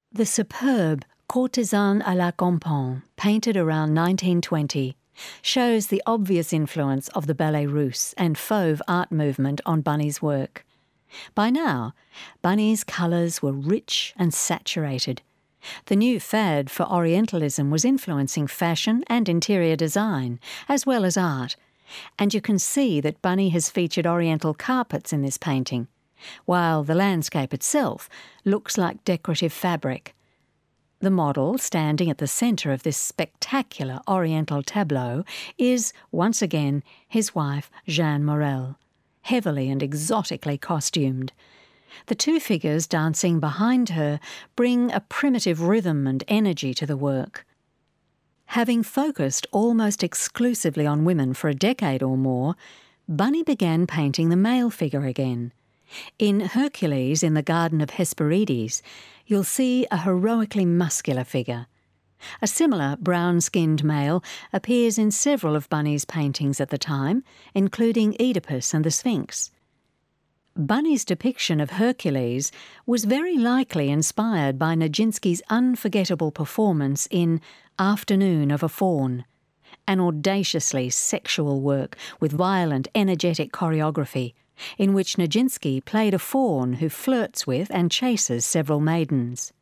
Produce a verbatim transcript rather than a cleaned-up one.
The superb Courtisane à la Campagne, painted around nineteen twenty, shows the obvious influence of the Ballet Russe and Fauve art movement on Bunny's work. By now, Bunny's colours were rich and saturated. The new fad for Orientalism was influencing fashion and interior design, as well as art, and you can see that Bunny has featured Oriental carpets in this painting, while the landscape itself looks like decorative fabric. The model, standing at the centre of this spectacular Oriental tableau, is, once again, his wife Jeanne Morel, heavily and exotically costumed. The two figures dancing behind her bring a primitive rhythm and energy to the work. Having focused almost exclusively on women for a decade or more, Bunny began painting the male figure again. In Hercules in the Garden of Hesperides, you'll see a heroically muscular figure. A similar brown-skinned male appears in several of Bunny's paintings at the time, including Oedipus and the Sphinx. Bunny's depiction of Hercules was very likely inspired by Nijinsky's unforgettable performance in Afternoon of a Faun, an audaciously sexual work with violent, energetic choreography, in which Nijinsky played a faun who flirts with and chases several maidens.